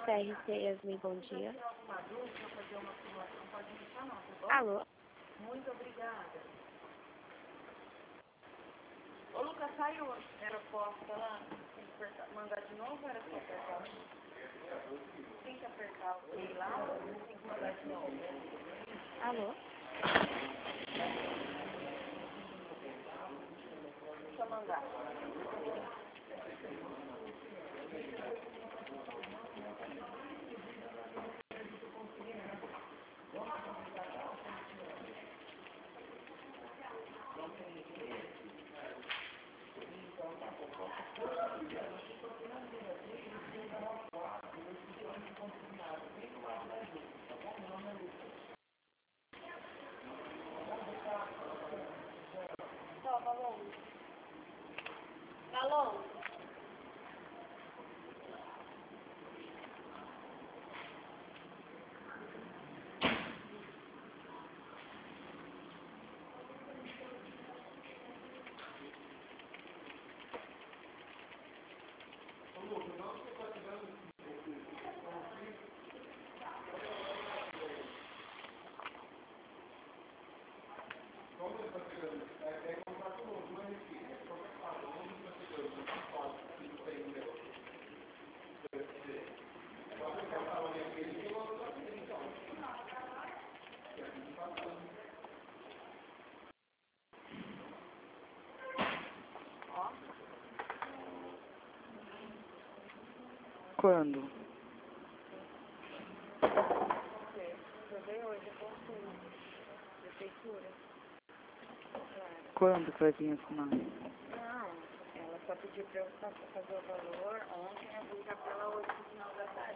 CRC Yasmin, bom dia. Alô? Muito obrigada. Ô, Lucas, saiu a proposta lá? Tem que apertar, mandar de novo ou era só apertar? Tem que apertar o play lá ou tem que mandar de novo? Alô? Deixa eu mandar. Alô? Quando? Eu veio hoje, eu consigo. Prefeitura. Claro. Quando que vai vir assinar? Não, ela só pediu pra eu fazer o valor ontem, eu vim cá pela 8 no final da tarde.